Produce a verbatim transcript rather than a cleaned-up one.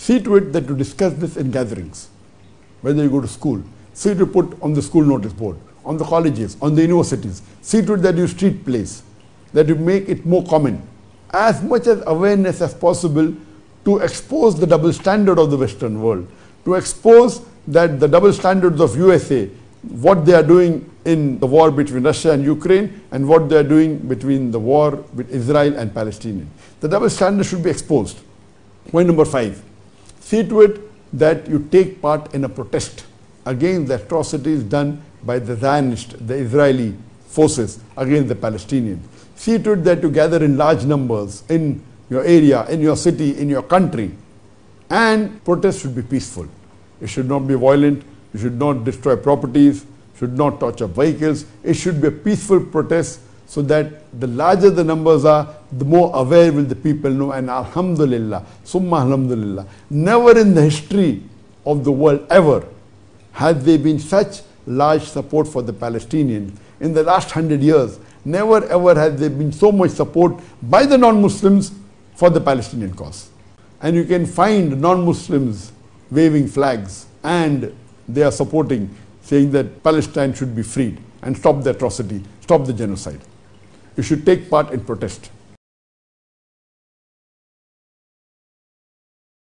See to it that you discuss this in gatherings, whether you go to school. See to put on the school notice board, on the colleges, on the universities. See to it that you street plays, that you make it more common. As much as awareness as possible to expose the double standard of the Western world, to expose that the double standards of U S A, what they are doing in the war between Russia and Ukraine and what they are doing between the war with Israel and Palestinians. The double standard should be exposed. Point number five, see to it that you take part in a protest against the atrocities done by the Zionist, the Israeli forces against the Palestinians. See to it that you gather in large numbers in your area, in your city, in your country, and protest should be peaceful. It should not be violent, you should not destroy properties, should not touch up vehicles. It should be a peaceful protest so that the larger the numbers are, the more aware will the people know. And alhamdulillah, summa alhamdulillah, never in the history of the world ever has there been such large support for the Palestinians. In the last hundred years, never ever has there been so much support by the non-Muslims for the Palestinian cause. And you can find non-Muslims waving flags and they are supporting, saying that Palestine should be freed and stop the atrocity, stop the genocide. You should take part in protest.